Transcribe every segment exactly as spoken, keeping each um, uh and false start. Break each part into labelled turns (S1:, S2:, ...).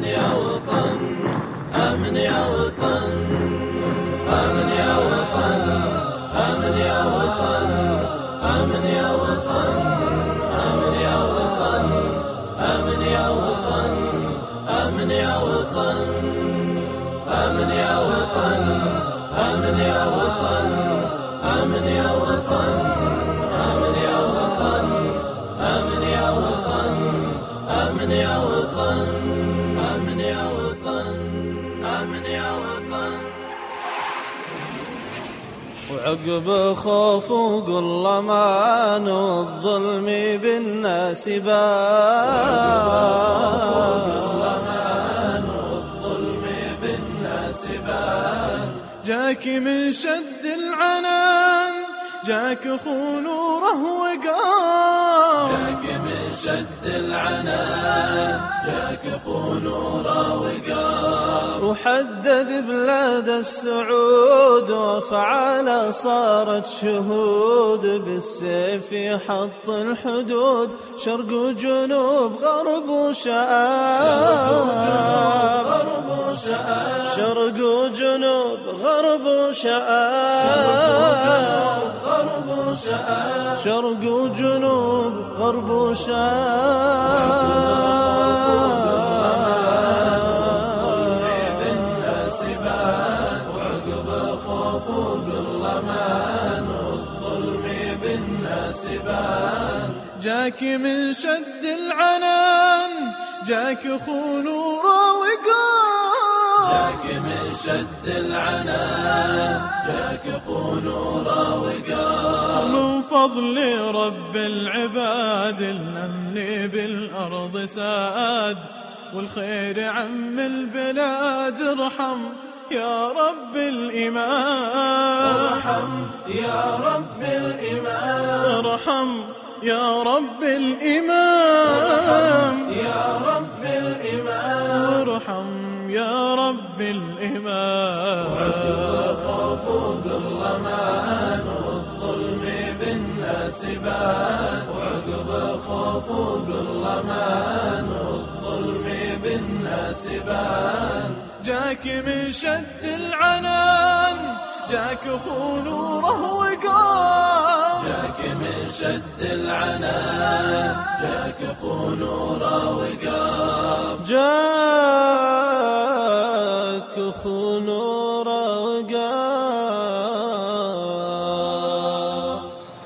S1: يا وطن، آمن يا وطن، آمن يا وطن، آمن يا وطن، آمن يا وطن، آمن يا وطن، آمن يا وطن، آمن يا وطن، آمن يا وطن، آمن يا وطن، آمن يا وطن، آمن يا وطن، آمن يا وطن، آمن يا وطن، آمن يا وطن، آمن يا وطن. وعقب خوف وظلمان والظلم بالناس بان،
S2: جاك من شد العنان، جاك خو نوره وقام،
S1: جاك من شد العنان، جاك خو نوره وقام،
S2: وحدد بلاد السعود وفعل صارت شهود، بالسيف يحط الحدود، شرق وجنوب غرب وشام، شرق وجنوب غرب وشام، شرق وجنوب غرب
S1: وشام. وعقب خوف وظلمان والظلم بالناس بان،
S2: جاك من شد العنان، جاك خو نوره وقام،
S1: جاك من شد العنان، جاك خو نوره وقام.
S2: من فضل رب العباد الأمن بالأرض ساد، والخير عم البلاد، ارحم يا رب الإمام،
S1: ارحم يا رب الإمام،
S2: ارحم يا رب الإمام،
S1: يا رب الإمام،
S2: ارحم يا رب الإمام.
S1: وعقب خوف وظلمان والظلم بالناس بان، وعقب خوف وظلمان والظلم بالناس بان،
S2: جاك من شد العنان، جاك خو نوره وقام،
S1: جاك من شد العنان، جاك خو نوره وقام،
S2: جاك خو نوره وقام.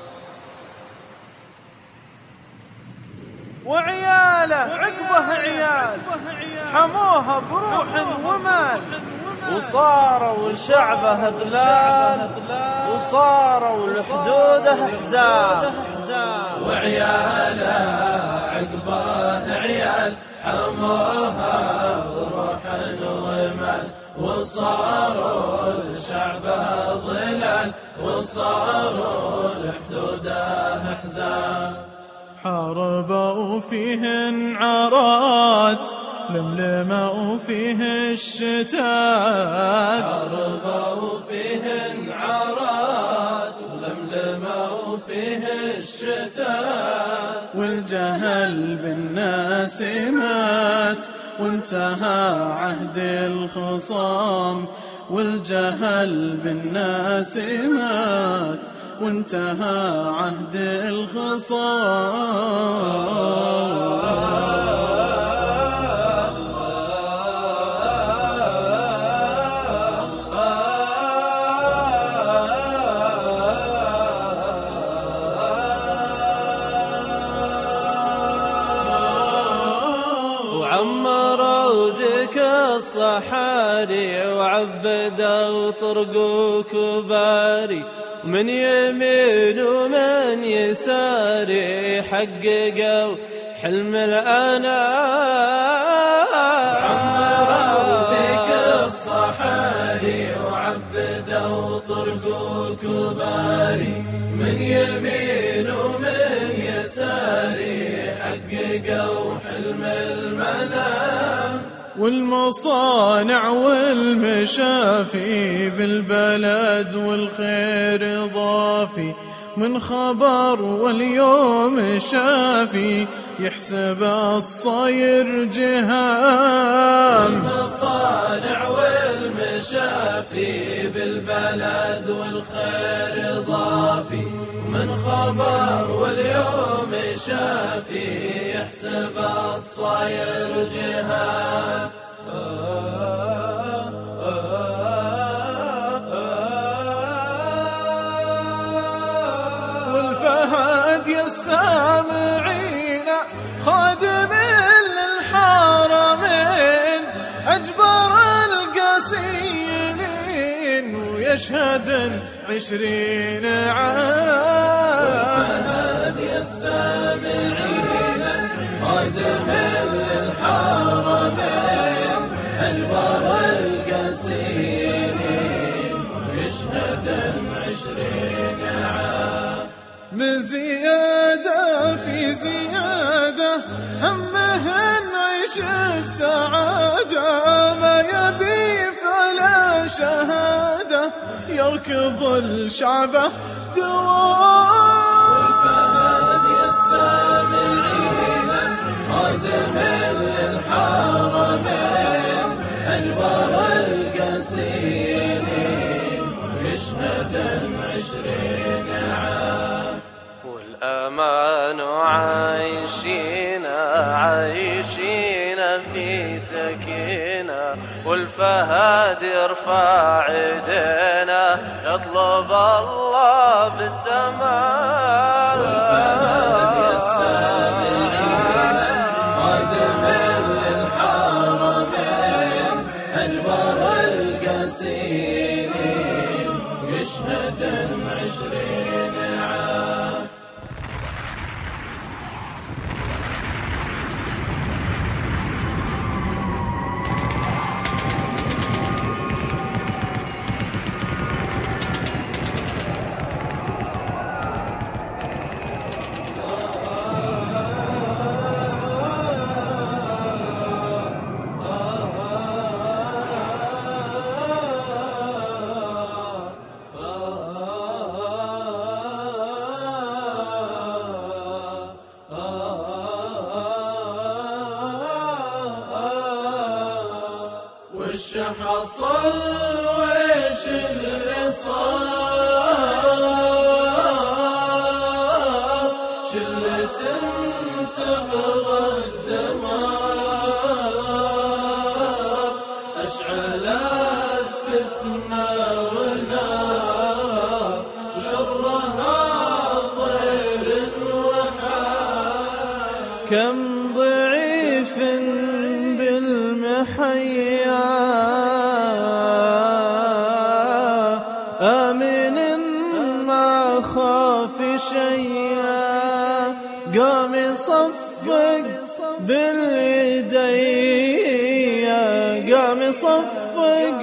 S2: وعياله عقبه عيال حموها بروح ومال، وصاروا لشعبه ذلال، وصاروا لحدوده احزان.
S1: وعياله عقبه عيال حموها بروح ومال، وصاروا لشعبه ظلال، وصاروا لحدوده احزان.
S2: حاربوا فيهن عارات، لملموا فيه الشتات،
S1: حاربوا فيهن عارات، ولملموا فيه الشتات.
S2: والجهل بالناس مات، وانتهى عهد الخصام، والجهل بالناس مات، وانتهى عهد الخصام.
S1: وعمروا ذيك الصحاري، وعبدوا طرق وكباري، من يمين ومن يساري، حققوا حلم الأنام. عمروا ذيك الصحاري، وعبدوا طرق وكباري، من يمين ومن يساري، حققوا حلم المنام.
S2: والمصانع والمشافي بالبلد والخير ضافي، من خبر واليوم شافي يحسب الصير جهام.
S1: المصانع والمشافي بالبلد والخير ضافي، من خبر واليوم شافي يحسب الصير جهام.
S2: والفهد يا السامعين خادم للحرمين، أجبر القاسيين ويشهد عشرين عام.
S1: والفهد يا السامعين خادم للحرمين، أجبر القاسيين ويشهد عشرين عام.
S2: من زيادة في زيادة همهن عيش بسعادة، ما يبي فلا شهادة يركض الشعبة دوام.
S1: والفهد يا السامعين خادم للحرمين، أجبر القاسيين ويشهد عشرين عام.
S3: والأمان عايشين عايشين في سكينة، والفهد يرفع ايدينا يطلب الله بالتمام.
S1: والفهد يا السامعين خادم للحرمين، أجبر القاسيين يشهد عشرين عام. وش حصل ويش اللي صار، شلة تبغى الدمار، أشعلت فتنة ونار، شرها طير وحار.
S4: كم ضعيف بالمحيا آمن ما خاف شيئا، قام يصفق باليديا، قام يصفق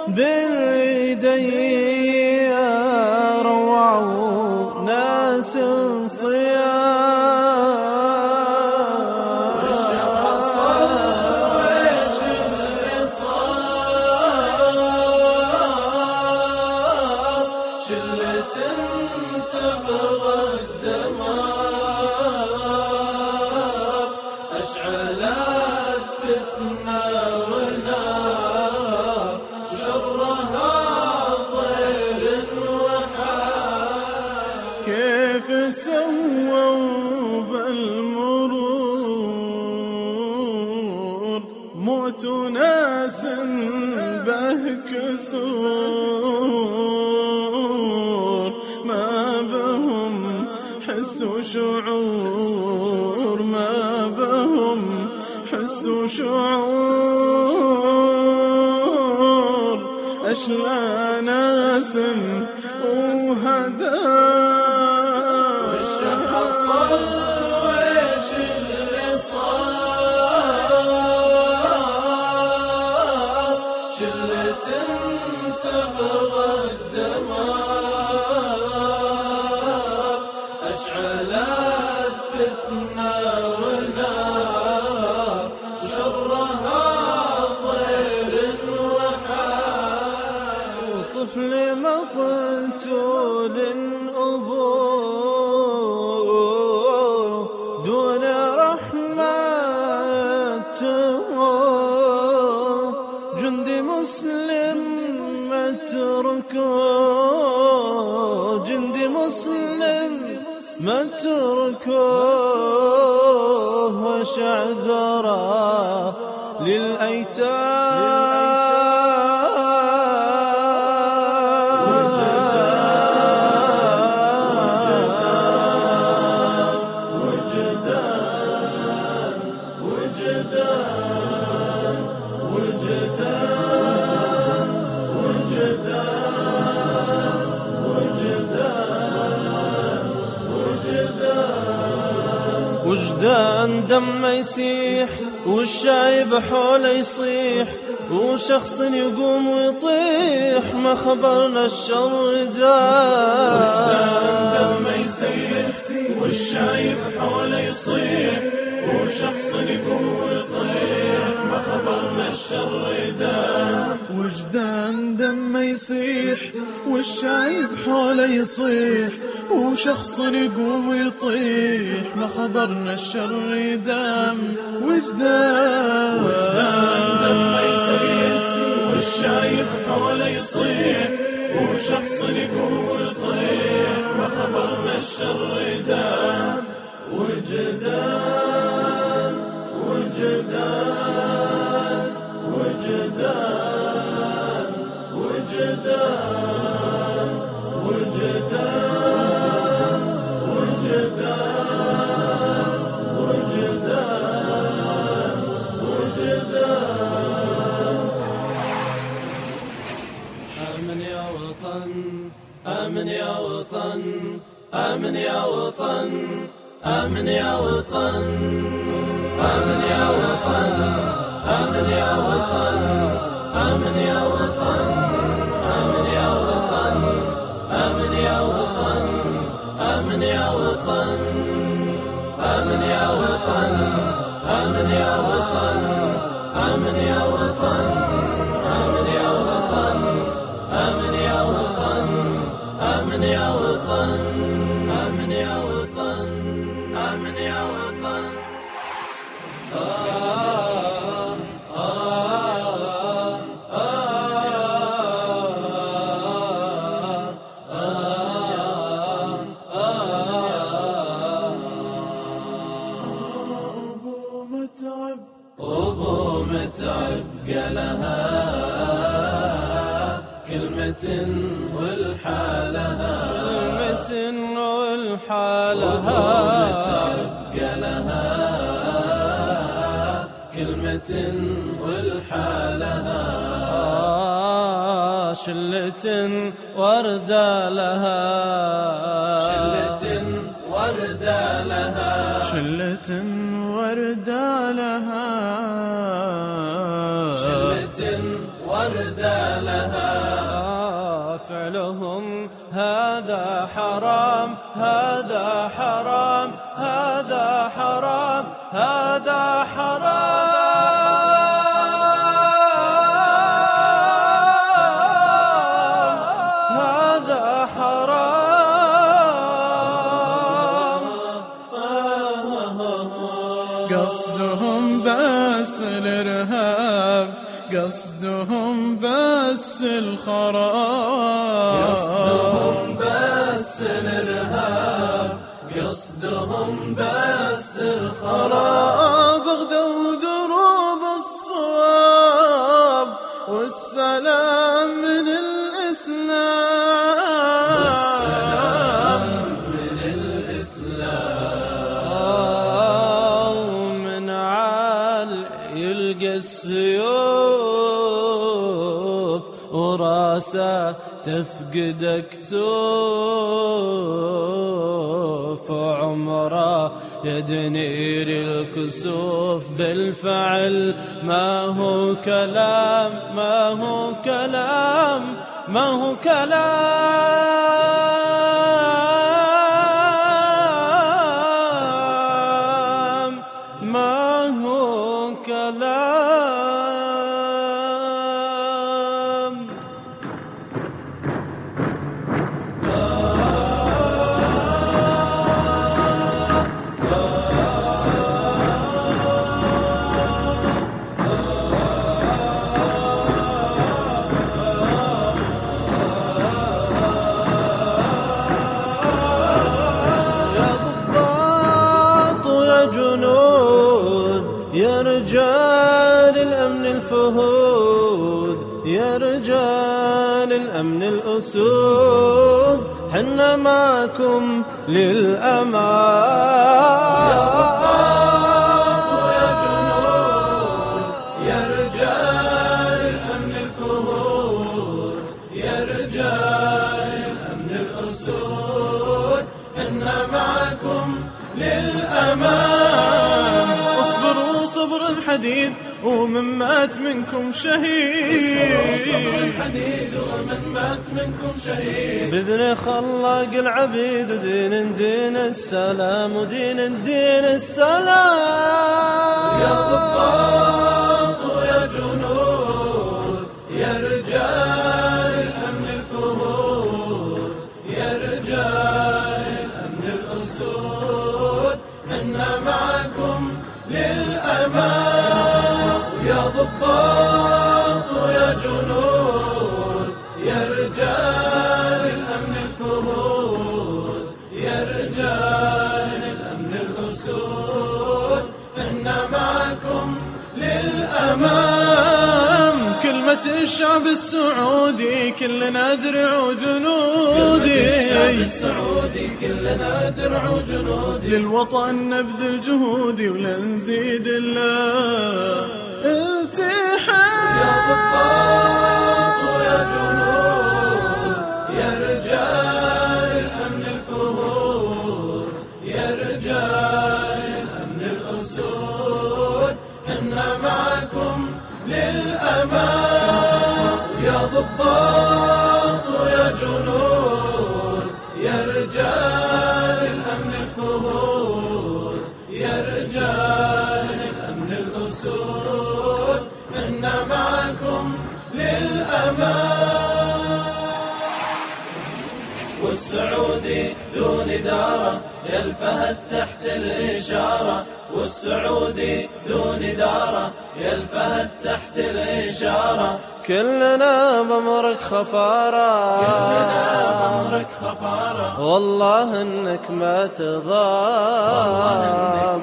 S4: باليديا، روعوا ناس صيام.
S1: شلة تبغى الدمار، أشعلت فتنة ونار، شرها طير وحار.
S2: كيف سووا بالمرور موت ناس به كسور، ما بهم حس وشعور، ما بهم حس وشعور، أشلى ناس وهدار.
S1: وش حصل ويش اللي صار، شلة تبغى الدمار، أشعلت فتنة ونار، شرها طير وحار.
S4: طفل مقتول أبوه دون رحمة جندي مسلم ما تركوه وش عذره للأيتام. وجدان دمه يسيح والشايب حوله يصيح وشخص يقوم ويطيح ما خبرنا الشر دام.
S2: وجدان دمه يسيح والشايب حوله يصيح وشخص يقوم ويطيح ما خبرنا الشر دام. وجدان دمه يصيح والشايب حوله يصيح وشخص يقوم ويطيح ما خبرنا الشر دام. وجدان وجدان دمه يصيح والشايب حوله يصيح وشخص يقوم ويطيح ما خبرنا الشر دام. وجدان وجدان وجدان وجدان وجدان وجدان وجدان وجدان.
S1: آمن يا وطن آمن يا وطن آمن يا وطن آمن يا وطن آمن يا وطن آمن يا وطن آمن يا وطن آمن يا وطن آمن يا وطن آمن يا وطن آمن يا وطن آمن يا وطن آمن يا وطن آمن يا وطن آمن يا وطن آمن يا وطن آمن يا وطن آمن يا وطن. آه آه آه آه.
S2: أبو متعب
S1: أبو متعب قالها كلمة والحالها
S4: كلمة والحالها.
S1: أبو متعب قالها كلمة والحالها.
S4: شلة وردة لها
S1: شلة وردة لها
S2: شلة وردة لها
S1: شلة وردة لها.
S4: فعلهم هذا حرام هذا حرام هذا حرام هذا حرام هذا حرام.
S2: قصدهم بس الإرهاب قصدهم بس الخراب
S1: قصدهم بس الإرهاب قصدهم بس الخراب.
S2: بغدوا دروب الصواب والسلام من الإسلام
S1: والسلام من الإسلام.
S4: ومن عال يلقى السيوف وراسه تفقد كتوف وعمره يدني الكسوف. بالفعل ما هو كلام ما هو كلام ما هو كلام ما هو كلام. الشهود يا رجال الأمن الأسود حنا معكم للأمان.
S1: يا ضباط ويا جنود يا رجال الأمن الفهود يا رجال الأمن الأسود حنا معكم للأمان.
S2: اصبروا صبر الحديد ومن مات منكم شهيد.
S1: صبر الحديد ومن مات منكم شهيد.
S4: بإذن خلاق العبيد ودين دين السلام ودين الدين السلام.
S1: يا ضباط ويا جنود يا رجال الأمن الفهود يا رجال الأمن الأسود حنا معكم للأمان. يا ضباط ويا جنود يا رجال الأمن الفهود يا رجال الأمن الأسود حنا معكم للأمان.
S2: كلمة الشعب السعودي كلنا درع وجنودي.
S1: الشعب السعودي كلنا درع وجنودي.
S2: للوطن نبذل جهودي ولن نزيد الله التحام.
S1: يا ضباط ويا جنود يا رجال الأمن الفهود يا رجال الأمن الأسود حنا معكم للأمان. يا ضباط ويا جنود يا رجال الأمن الفهود يا رجال الأمن الأسود حنا معكم للأمان. والسعودي دون إدارة يا الفهد تحت الإشارة. والسعودي دون إدارة يا الفهد تحت الإشارة.
S4: كلنا بأمرك خفارة
S1: كلنا بأمرك خفارة.
S4: والله إنك ما تضام.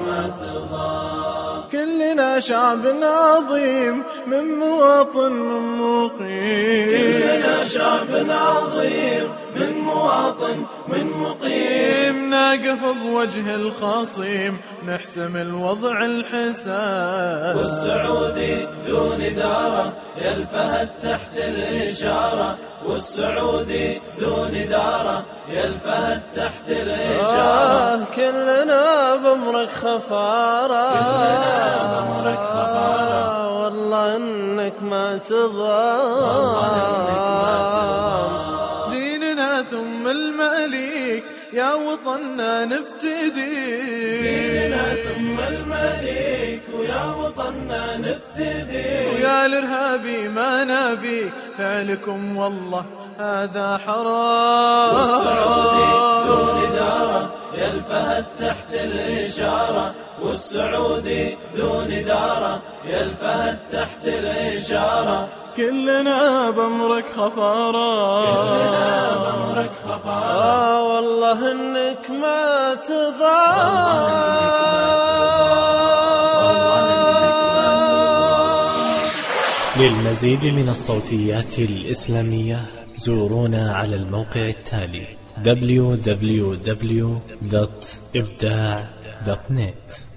S2: كلنا شعب عظيم من مواطن من مقيم.
S1: كلنا شعب عظيم من مواطن من مقيم.
S2: نقف بوجه الخصيم نحسم الوضع الحساب.
S1: والسعودي دون إدارة يا الفهد تحت الإشارة. والسعودي دون إدارة يا الفهد تحت الإشارة.
S4: آه كلنا بأمرك خفارة.
S1: كلنا بأمرك خفارة.
S4: والله إنك ما تضام.
S2: ديننا ثم المليك يا وطننا نفتدي.
S1: ديننا ثم المليك ويا وطننا نفتدي.
S2: ويا الإرهابي ما نبيك فعلكم والله هذا حرام.
S1: والسعودي دون إدارة يا الفهد تحت الإشارة. والسعودي دون إدارة يا الفهد تحت الإشارة.
S2: كلنا بأمرك خفارة.
S1: كلنا بأمرك خفارة.
S4: آه والله إنك ما تضام.
S5: للمزيد من الصوتيات الإسلامية زورونا على الموقع التالي دبليو دبليو دبليو دوت إبداع دوت نت.